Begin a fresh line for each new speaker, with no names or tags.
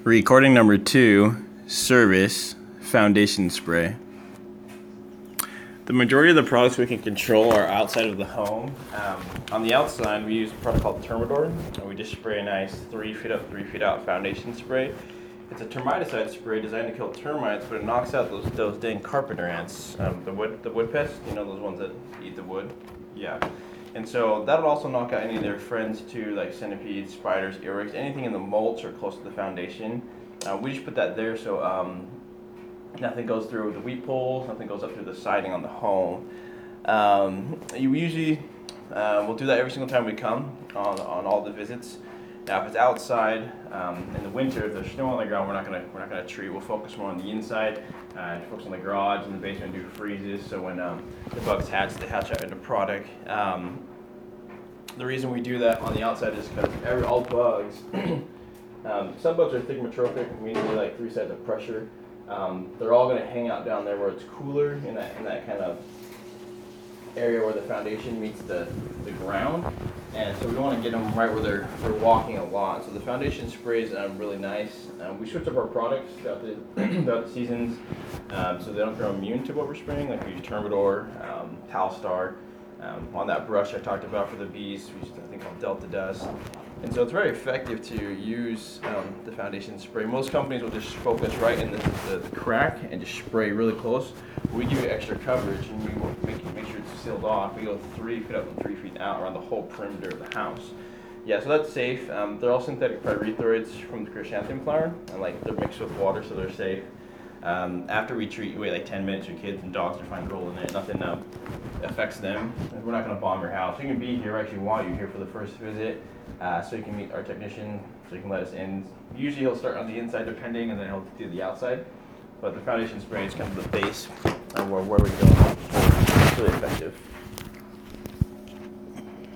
Recording number 2, service, foundation spray. The majority of the products we can control are outside of the home. On the outside, we use a product called Termador, and we just spray a nice 3 feet up, 3 feet out foundation spray. It's a termiticide spray designed to kill termites, but it knocks out those dang carpenter ants, the wood pests, you know, those ones that eat the wood. Yeah. And so that'll also knock out any of their friends too, like centipedes, spiders, earwigs, anything in the mulch or close to the foundation. We just put that there so nothing goes through the wheat poles, nothing goes up through the siding on the home. You usually we'll do that every single time we come on all the visits. Now, if it's outside in the winter, if there's snow on the ground, we're not gonna treat. We'll focus more on the inside, focus on the garage and the basement, do freezes. So when the bugs hatch, they hatch out into product. The reason we do that on the outside is because all bugs, some bugs are thigmotrophic, meaning they're like 3 sides of pressure. They're all gonna hang out down there where it's cooler in that kind of area where the foundation meets the ground, and so we don't want to get them right where they're walking a lot. So the foundation spray is really nice. We switch up our products throughout the seasons, so they don't become immune to what we're spraying. Like we use Termador, Talstar. On that brush I talked about for the bees, we use a thing called Delta Dust. And so it's very effective to use the foundation spray. Most companies will just focus right in the crack and just spray really close. We give you extra coverage and we will make sure it's sealed off. We go 3 feet up and 3 feet out around the whole perimeter of the house. Yeah, so that's safe. They're all synthetic pyrethroids from the chrysanthemum flower, and like they're mixed with water, so they're safe. After we treat, you wait like 10 minutes. Your kids and dogs are fine rolling in it. Nothing affects them. We're not going to bomb your house. You can be here. We actually want you here for the first visit, so you can meet our technician, so you can let us in. Usually he'll start on the inside depending, and then he'll do the outside. But the foundation spray is kind of the base of where we go.